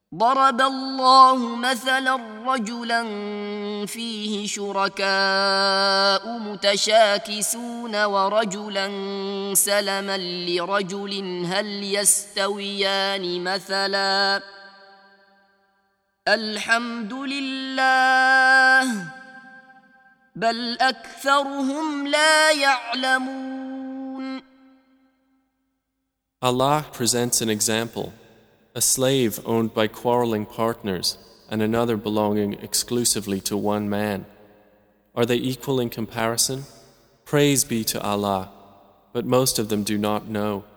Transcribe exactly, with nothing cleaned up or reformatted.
ضرب الله مثلا رجلا فيه شركاء متشاكسون ورجلا سلما لرجل هل يستويان مثلا الحمد لله بل أكثرهم لا يعلمون. Allah presents an example. A slave owned by quarreling partners and another belonging exclusively to one man. Are they equal in comparison? Praise be to Allah, but most of them do not know.